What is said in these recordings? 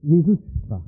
Jesus sprach.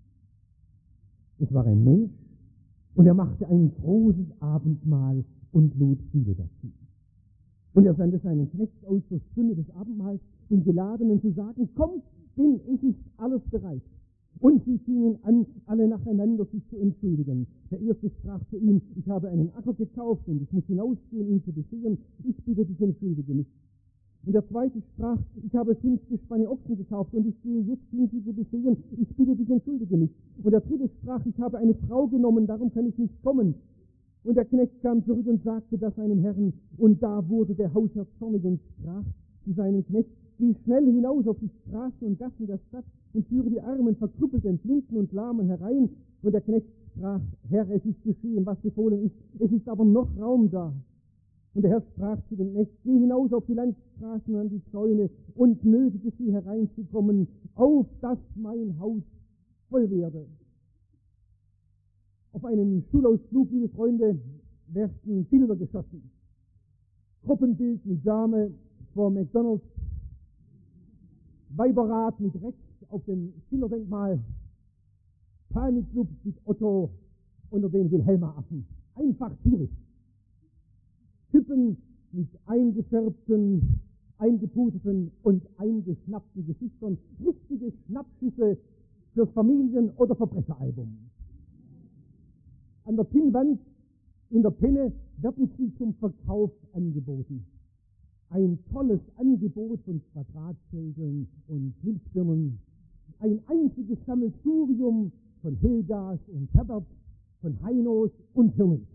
Es war ein Mensch und er machte ein großes Abendmahl und lud viele dazu. Und er sandte seinen Knecht aus zur Stunde des Abendmahls, den Geladenen zu sagen, kommt, denn es ist alles bereit. Und sie fingen an, alle nacheinander sich zu entschuldigen. Der erste sprach zu ihm, ich habe einen Acker gekauft und ich muss hinausgehen, ihn zu besehen. Ich bitte dich, entschuldige mich. Und der zweite sprach, ich habe 5 Gespanne Ochsen gekauft und ich gehe jetzt hin, sie zu besehen. Ich bitte dich, entschuldige mich. Und der dritte sprach, ich habe eine Frau genommen, darum kann ich nicht kommen. Und der Knecht kam zurück und sagte das seinem Herrn. Und da wurde der Hausherr zornig und sprach zu seinem Knecht, geh schnell hinaus auf die Straßen und Gassen der Stadt und führe die Armen, Verkrüppelten, Blinden und Lahmen herein. Und der Knecht sprach, Herr, es ist geschehen, was befohlen ist, es ist aber noch Raum da. Und der Herr sprach zu dem Knecht, geh hinaus auf die Landstraßen an die Zäune und nötige sie hereinzukommen, auf dass mein Haus voll werde. Auf einem Schulausflug, liebe Freunde, werden Bilder geschossen. Gruppenbild mit Dame vor McDonald's, Weiberrat mit Rex auf dem Schillerdenkmal, Panikclub mit Otto unter den Wilhelma-Affen. Einfach tierisch. Typen mit eingefärbten, eingeputerten und eingeschnappten Gesichtern. Richtige Schnappschüsse fürs Familien- oder Verbrecheralbum. An der Pinnwand in der Penne werden sie zum Verkauf angeboten. Ein tolles Angebot von Quadratfeldern und Milchbirnen. Ein einziges Sammelsurium von Helgas und Herberts, von Heinos und Hirnis.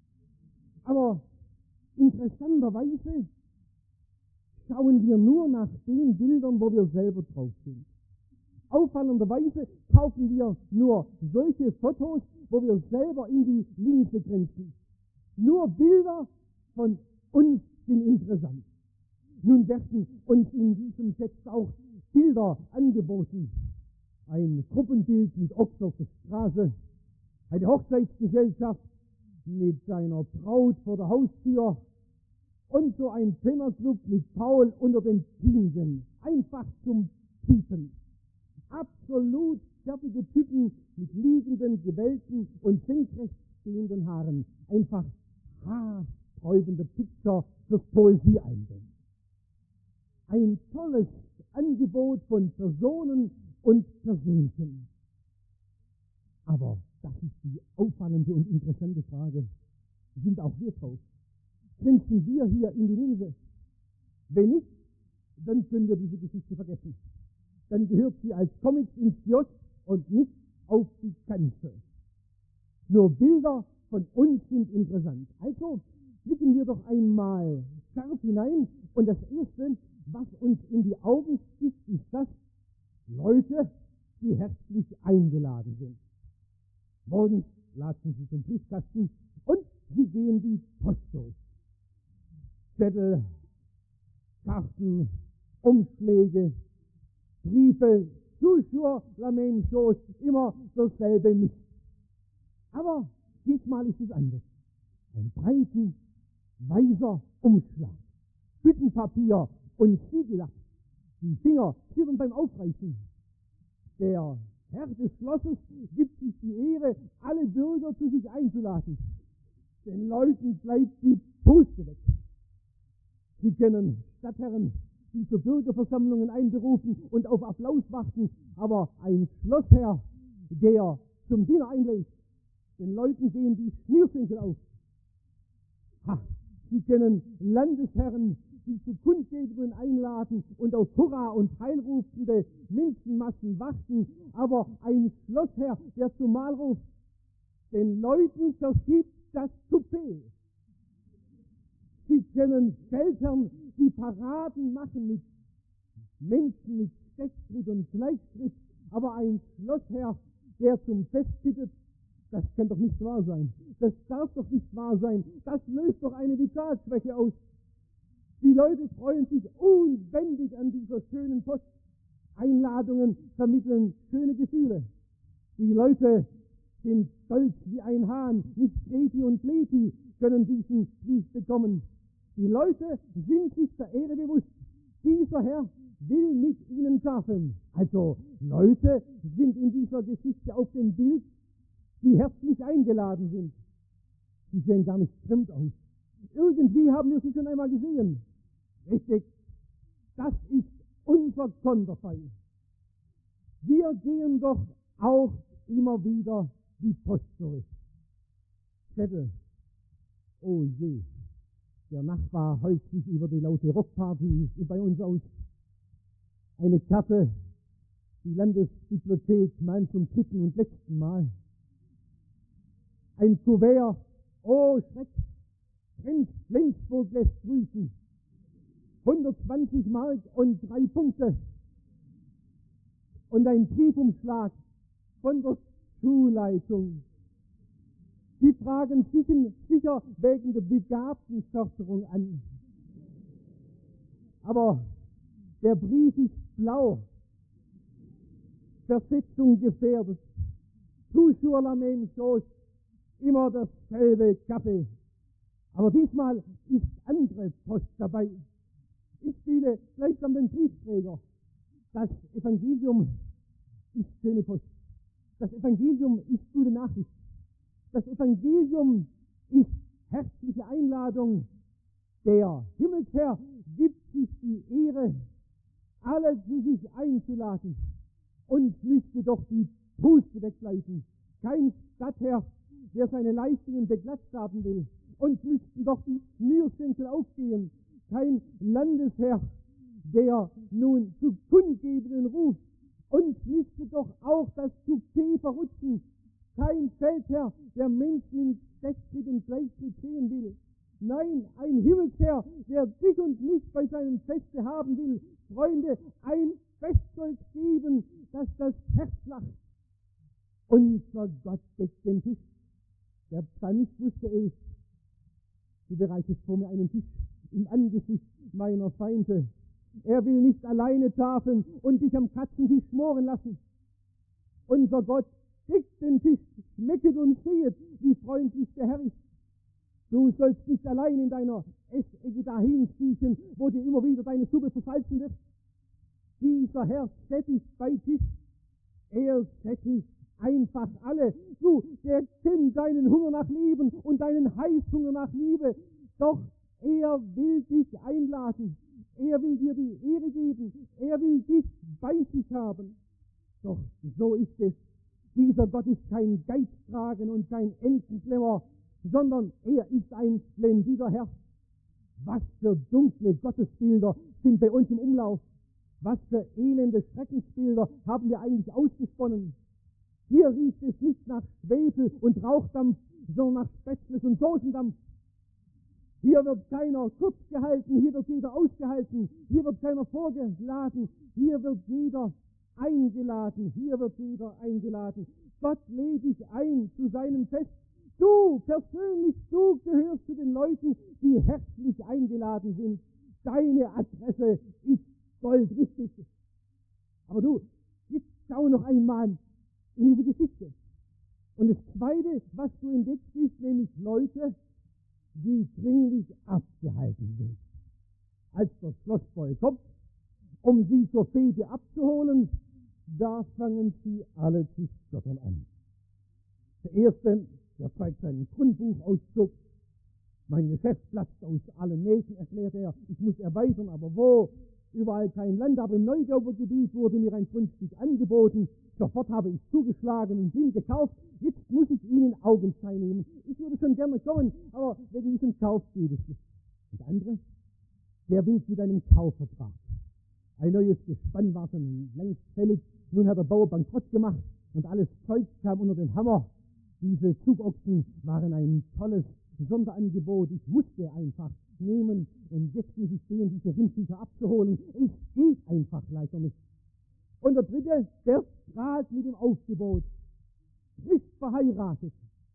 Aber interessanterweise schauen wir nur nach den Bildern, wo wir selber drauf sind. Auffallenderweise kaufen wir nur solche Fotos, wo wir selber in die Linse grenzen. Nur Bilder von uns sind interessant. Nun werden uns in diesem Text auch Bilder angeboten. Ein Gruppenbild mit Ochs auf der Straße, eine Hochzeitsgesellschaft mit seiner Braut vor der Haustür und so ein Pennerclub mit Paul unter den Pinsen. Einfach zum Piepen. Absolut fertige Typen mit liegenden, gewellten und senkrecht stehenden Haaren. Einfach haarsträubende Picture fürs Poesiealbum. Ein tolles Angebot von Personen und Persönchen. Aber das ist die auffallende und interessante Frage. Sind auch wir drauf? Grenzen wir hier in die Linse? Wenn nicht, dann können wir diese Geschichte vergessen. Dann gehört sie als Comics ins Kiosk und nicht auf die Kanzel. Nur Bilder von uns sind interessant. Also blicken wir doch einmal scharf hinein und das Erste, was uns in die Augen sticht, ist das, Leute, die herzlich eingeladen sind. Morgens latschen sie zum Briefkasten und sie gehen die Post durch. Zettel, Karten, Umschläge, Briefe, toujours la même chose, immer dasselbe Mist. Aber diesmal ist es anders. Ein breiten, weißer Umschlag, Büttenpapier und Siegellack. Die Finger zittern beim Aufreißen. Der Herr des Schlosses gibt sich die Ehre, alle Bürger zu sich einzuladen. Den Leuten bleibt die Puste weg. Sie kennen Stadtherren, die zu Bürgerversammlungen einberufen und auf Applaus warten, aber ein Schlossherr, der zum Dinner einlädt, den Leuten gehen die Schnürsenkel auf. Sie kennen Landesherren, die zu Kundgebungen einladen und auf Hurra und heilrufende Menschenmassen warten, aber ein Schlossherr, der zum Mahl ruft, den Leuten verschiebt das Toupet. Sie kennen Feldherren, die Paraden machen mit Menschen mit Stechschritt und Gleichschritt, aber ein Schlossherr, der zum Fest bittet, das kann doch nicht wahr sein. Das darf doch nicht wahr sein. Das löst doch eine Vitalschwäche aus. Die Leute freuen sich unbändig an dieser schönen Post. Einladungen vermitteln schöne Gefühle. Die Leute sind stolz wie ein Hahn. Nicht Kreti und Pleti können diesen Brief bekommen. Die Leute sind sich der Ehre bewusst. Dieser Herr, will mit ihnen tafeln. Also Leute sind in dieser Geschichte auf dem Bild, die herzlich eingeladen sind. Sie sehen gar nicht fremd aus. Irgendwie haben wir sie schon einmal gesehen. Richtig, das ist unser Konterfei. Wir gehen doch auch immer wieder die Post zurück. Zettel. Oh je, der Nachbar heult sich über die laute Rockparty bei uns aus. Eine Karte, die Landesbibliothek meint zum 3. und letzten Mal. Ein Kuvert, oh Schreck, Prinz Flensburg lässt grüßen. 120 Mark und 3 Punkte. Und ein Briefumschlag von der Schulleitung. Sie fragen sicher wegen der Begabtenförderung an. Aber der Brief ist blau. Versetzung gefährdet. Toujours la même chose. Immer dasselbe Kaffee. Aber diesmal ist andere Post dabei. Ich spiele gleich an den Briefträger. Das Evangelium ist schöne Post. Das Evangelium ist gute Nachricht. Das Evangelium ist herzliche Einladung. Der Himmelsherr gibt sich die Ehre, alle zu sich einzuladen. Uns müsste doch die Puste wegbleiben. Kein Stadtherr, der seine Leistungen beglatzt haben will. Uns müssten doch die Schnürsenkel aufgehen. Kein Landesherr, der nun zu Kundgebenden ruft. Uns müsste doch auch das Coupé verrutschen. Kein Feldherr, der Menschen in Stechtritt und Gleichtritt sehen will. Nein, ein Himmelsherr, der dich und mich bei seinem Feste haben will. Freunde, ein Fest soll geben, dass das Herz lacht. Unser Gott deckt den Tisch. Der Psalmist wusste es. Du bereitest vor mir einen Tisch im Angesicht meiner Feinde. Er will nicht alleine tafeln und dich am Katzentisch schmoren lassen. Unser Gott deckt den Tisch, schmecket und sehet, wie freundlich der Herr ist. Du sollst nicht allein in deiner Essecke dahin siechen, wo dir immer wieder deine Suppe versalzen wird. Dieser Herr sättigt bei Tisch. Er sättigt einfach alle. Du, der kennt deinen Hunger nach Leben und deinen Heißhunger nach Liebe. Doch er will dich einladen. Er will dir die Ehre geben. Er will dich bei sich haben. Doch so ist es. Dieser Gott ist kein Geizkragen und kein Entenklemmer, sondern er ist ein splendider Herr. Was für dunkle Gottesbilder sind bei uns im Umlauf. Was für elende Schreckensbilder haben wir eigentlich ausgesponnen. Hier riecht es nicht nach Schwefel und Rauchdampf, sondern nach Spätzles und Soßendampf. Hier wird keiner kurz gehalten, hier wird jeder ausgehalten, hier wird keiner vorgeladen, hier wird jeder eingeladen, hier wird jeder eingeladen. Gott lädt dich ein zu seinem Fest. Du persönlich, du gehörst zu den Leuten, die herzlich eingeladen sind. Deine Adresse ist goldrichtig. Aber du, jetzt schau noch einmal in diese Geschichte. Und das Zweite, was du entdeckst, ist nämlich Leute, die dringlich abgehalten sind. Als der Schlossboy kommt, um sie zur Fete abzuholen, da fangen sie alle zu stottern an. Der Erste, der zeigt seinen Grundbuchauszug. Mein Geschäft platzt aus allen Nähten, erklärt er. Ich muss erweitern, aber wo? Überall kein Land, aber im Neugaubergebiet wurde mir ein Grundstück angeboten. Sofort habe ich zugeschlagen und bin gekauft. Jetzt muss ich Ihnen Augenschein nehmen. Ich würde schon gerne kommen, aber wegen diesem Kauf geht es nicht. Und der andere, der winkt mit einem Kaufvertrag. Ein neues Gespann war schon längst fällig. Nun hat der Bauer bankrott gemacht und alles Zeug kam unter den Hammer. Diese Zugochsen waren ein tolles Sonderangebot. Ich musste einfach nehmen und jetzt muss ich stehen, diese Rindviecher abzuholen. Es geht einfach leider nicht. Und der Dritte, der strahlt mit dem Aufgebot. Frisch verheiratet.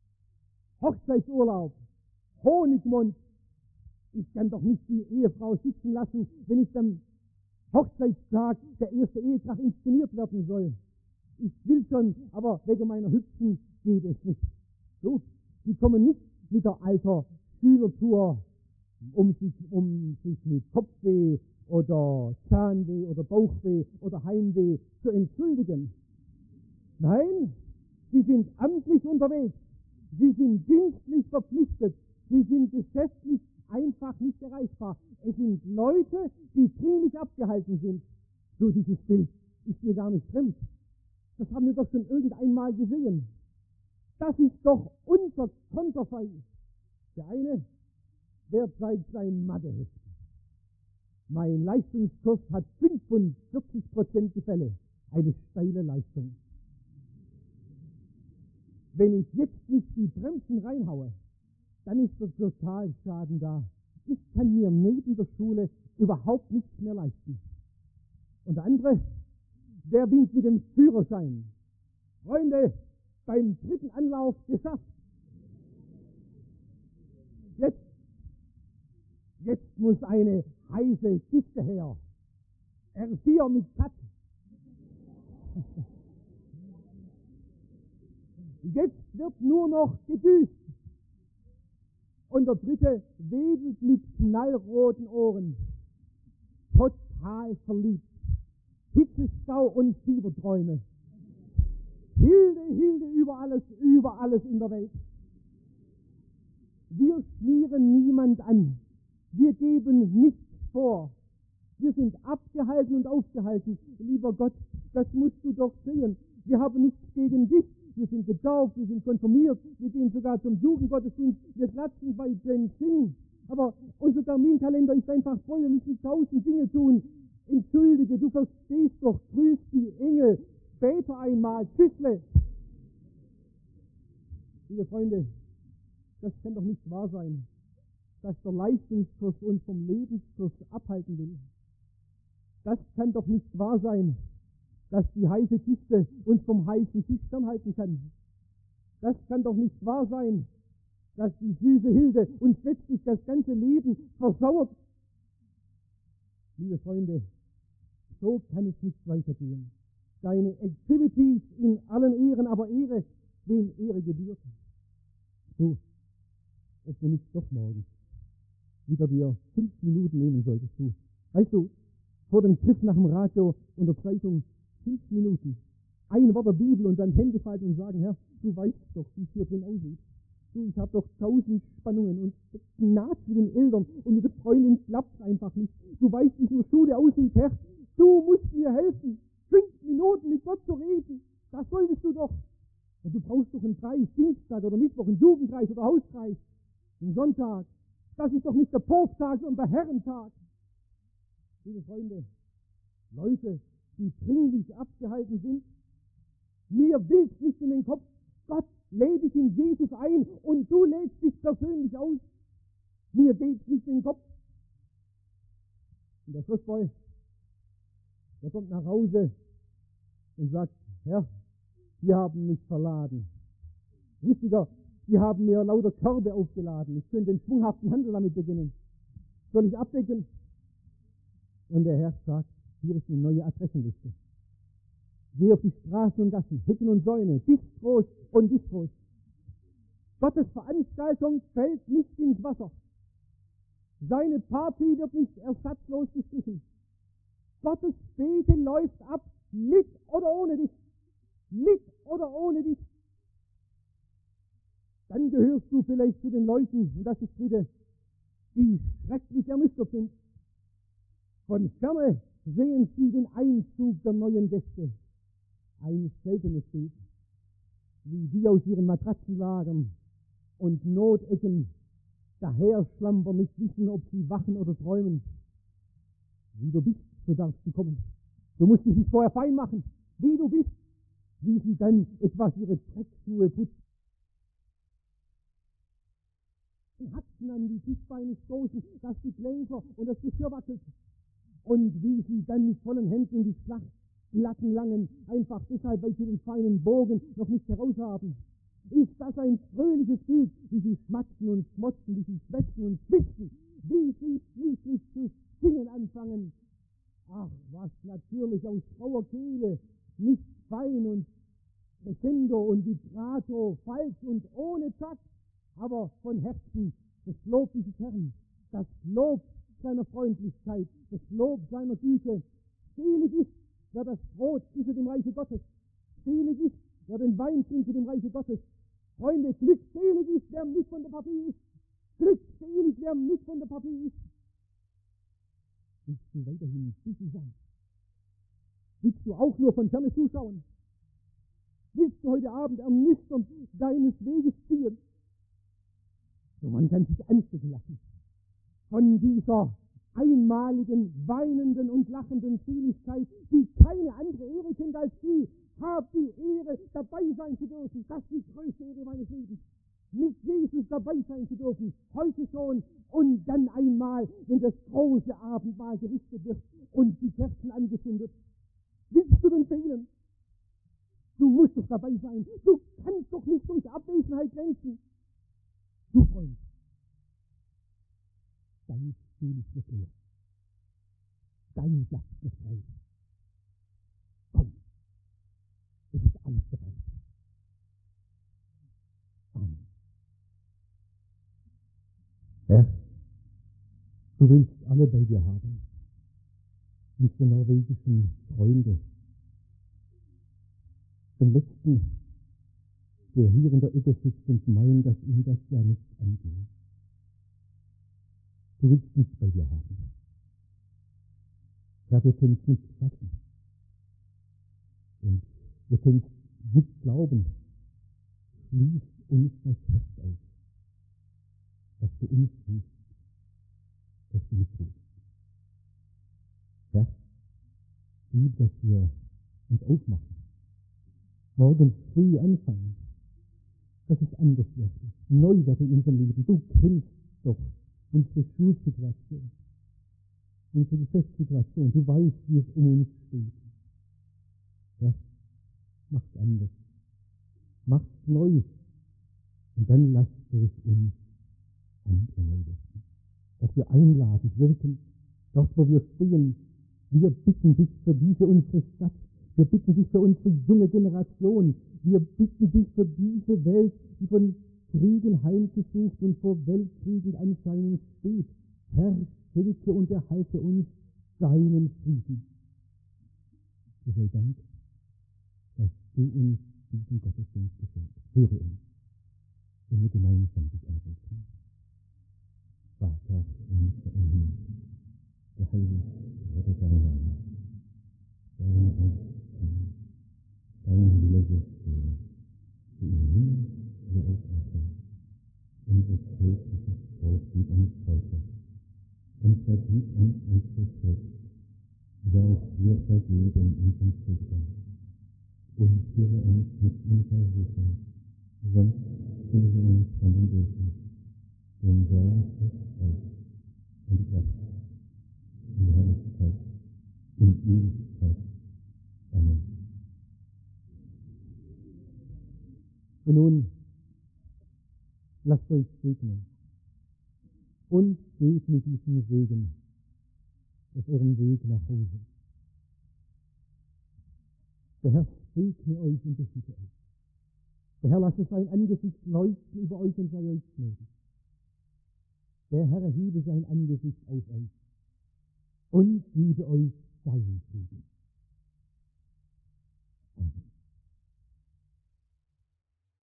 Hochzeitsurlaub. Honigmund. Ich kann doch nicht die Ehefrau sitzen lassen, wenn ich am Hochzeitstag der erste Ehekrach inszeniert werden soll. Ich will schon, aber wegen meiner Hübschen geht es nicht. So, die kommen nicht mit der alter Schülertour, um sich mit Kopfweh oder Zahnweh oder Bauchweh oder Heimweh zu entschuldigen. Nein, sie sind amtlich unterwegs. Sie sind dienstlich verpflichtet. Sie sind geschäftlich einfach nicht erreichbar. Es sind Leute, die dringlich abgehalten sind. So dieses Bild ist mir gar nicht fremd. Das haben wir doch schon irgendeinmal gesehen. Das ist doch unser Konterfei. Der eine, der zeigt sein Matheheft. Mein Leistungskurs hat 45% Gefälle. Eine steile Leistung. Wenn ich jetzt nicht die Bremsen reinhaue, dann ist der Totalschaden da. Ich kann mir neben der Schule überhaupt nichts mehr leisten. Und der andere, der winkt mit dem Führerschein. Freunde, beim 3. Anlauf geschafft. Jetzt muss eine heiße Kiste her. R4 mit Cut. Jetzt wird nur noch gedüst. Und der dritte wedelt mit knallroten Ohren. Total verliebt. Hitzestau und Fieberträume. Hilde über alles in der Welt. Wir schmieren niemand an. Wir geben nichts vor. Wir sind abgehalten und aufgehalten. Lieber Gott, das musst du doch sehen. Wir haben nichts gegen dich. Wir sind getauft, wir sind konfirmiert, wir gehen sogar zum Jugendgottesdienst, wir klatschen bei den Singen. Aber unser Terminkalender ist einfach voll, wir müssen 1000 Dinge tun. Entschuldige, du verstehst doch, grüß die Engel, bete einmal, tschüssle. Liebe Freunde, das kann doch nicht wahr sein, dass der Leistungskurs uns vom Lebenskurs abhalten will. Das kann doch nicht wahr sein, dass die heiße Kiste uns vom heißen Tisch fernhalten kann. Das kann doch nicht wahr sein, dass die süße Hilde uns letztlich das ganze Leben versauert. Liebe Freunde, so kann es nicht weitergehen. Deine Activities in allen Ehren, aber Ehre, wem Ehre gebührt. So, ob du nicht doch morgens wieder dir 5 Minuten nehmen solltest, du. Weißt du, vor dem Griff nach dem Radio und der Zeitung 5 Minuten, ein Wort der Bibel und dann Hände falten und sagen, Herr, du weißt doch, wie es hier drin aussieht. Du, ich habe doch 1000 Spannungen und Naht mit den Eltern und mit der Freundin klappt einfach nicht. Du weißt, wie es in der Schule aussieht, Herr. Du musst mir helfen. 5 Minuten mit Gott zu reden, das solltest du doch. Und du brauchst doch einen Kreis, Dienstag oder Mittwoch, einen Jugendkreis oder Hauskreis, einen Sonntag. Das ist doch nicht der Poptag, sondern der Herrentag. Liebe Freunde, Leute, die dringlich abgehalten sind, mir willst nicht in den Kopf, Gott lädt dich in Jesus ein und du lädst dich persönlich aus. Mir geht's nicht in den Kopf. Und der Schlussboy, der kommt nach Hause und sagt, Herr, wir haben mich verladen. Wichtiger, Sie haben mir lauter Körbe aufgeladen. Ich könnte den schwunghaften Handel damit beginnen. Soll ich abdecken? Und der Herr sagt, hier ist eine neue Adressenliste. Geh auf die Straßen und Gassen, Hecken und Säune, Bistros und Distros. Gottes Veranstaltung fällt nicht ins Wasser. Seine Party wird nicht ersatzlos gestrichen. Gottes Beten läuft ab, mit oder ohne dich. Mit oder ohne dich. Dann gehörst du vielleicht zu den Leuten, und das ist dritte, die schrecklich ernüchtert sind. Von ferne sehen sie den Einzug der neuen Gäste. Ein seltenes Bild, wie die aus ihren Matratzen lagern und Notecken daher schlampern, nicht wissen, ob sie wachen oder träumen. Wie du bist, so darfst du kommen. Du musst dich nicht vorher fein machen, wie du bist, wie sie dann etwas ihre Dreckschuhe putzen. Haxen an die Tischbeine stoßen, dass die Gläser und das Geschirr wackelt. Und wie sie dann mit vollen Händen die Schlachtlatten langen, einfach deshalb, weil sie den feinen Bogen noch nicht heraus haben. Ist das ein fröhliches Bild, wie sie schmatzen und schmotzen, wie sie schwätzen und schwitzen, wie sie schließlich zu singen anfangen. Ach, was natürlich aus rauer Kehle, nicht fein und crescendo und vibrato, falsch und ohne Takt, aber von Herzen das Lob dieses Herrn, das Lob seiner Freundlichkeit, das Lob seiner Güte. Selig ist, wer das Brot isset im Reiche Gottes. Selig ist, wer den Wein trinket im Reiche Gottes. Freunde, glückselig ist, wer nicht von der Partie ist. Glückselig, wer nicht von der Partie ist. Willst du weiterhin Bücher sein? Willst du auch nur von ferne zuschauen? Willst du heute Abend ernüchternd deines Weges ziehen? So man kann sich anstecken lassen von dieser einmaligen, weinenden und lachenden Seligkeit, die keine andere Ehre kennt als die. Hab die Ehre, dabei sein zu dürfen. Das ist die größte Ehre meines Lebens. Mit Jesus dabei sein zu dürfen, heute schon und dann einmal, wenn das große Abendmahl gerichtet wird und die Kerzen angezündet. Willst du denn fehlen? Du musst doch dabei sein. Du kannst doch nicht durch Abwesenheit glänzen. Du Freund, dein Stuhl ist nicht leer. Dein Platz ist frei. Komm, es ist alles bereit. Amen. Herr, du willst alle bei dir haben. Unsere norwegischen Freunde. Den letzten, der hier in der Ecke sitzt und meint, dass ihm das ja nicht angeht. Du willst nichts bei dir haben. Herr, wir können es nicht fassen. Und wir können es nicht glauben. Schließ uns das Herz auf, dass du uns rufst, dass du mich rufst. Herr, lieb, dass wir uns aufmachen. Morgen früh anfangen, dass es anders wird, neu wird in unserem Leben. Du kennst doch unsere Schulsituation, unsere Geschäftssituation. Du weißt, wie es um uns steht. Ja, mach's anders. Mach's neu. Und dann lass durch uns andere neu werden. Dass wir einladend wirken, dort wo wir stehen. Wir bitten dich für diese unsere Stadt. Wir bitten dich für unsere junge Generation. Wir bitten dich für diese Welt, die von Kriegen heimgesucht und vor Weltkriegen anscheinend steht. Herr, schenke und erhalte uns deinen Frieden. Wir sei Dank, dass du uns diesen Gottesdienst geschenkst. Höre uns, wenn wir gemeinsam dich anrufen. Vater unser im Himmel, geheiligt werde dein Name. Dein Reich komme, dein Wille geschehe, wie im Himmel, so auf Erden. Unser tägliches Brot gib uns heute, und vergib uns unsere Schuld, wie auch wir vergeben unseren Schuldigern. Und führe uns nicht in Versuchung, sonst führe uns von den Bösen. Denn dein ist das Reich und die Kraft und die Herrlichkeit in Ewigkeit. Amen. Und nun, lasst euch segnen und geht mit diesem Segen auf eurem Weg nach Hause. Der Herr segne euch und behüte euch. Der Herr lasse sein Angesicht leuchten über euch und sei euch gnädig. Der Herr erhebe sein Angesicht auf euch und gebe euch seinen Frieden.